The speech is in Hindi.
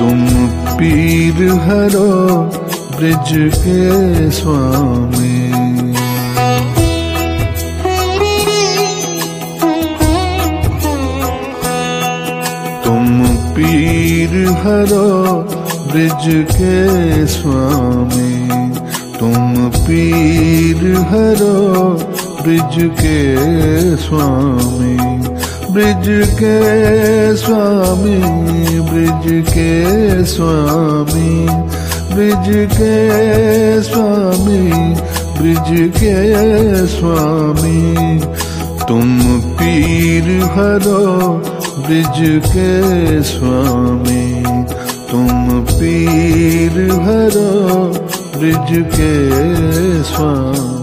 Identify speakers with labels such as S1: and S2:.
S1: तुम पीर हरो ब्रिज के स्वामी। तुम पीर हरो ब्रिज के स्वामी। तुम पीर हरो ब्रिज के स्वामी। ब्रिज के स्वामी, ब्रिज के स्वामी, ब्रिज के स्वामी, ब्रिज के स्वामी। तुम पीर हरो ब्रिज के स्वामी। तुम पीर हरो ब्रिज के स्वामी।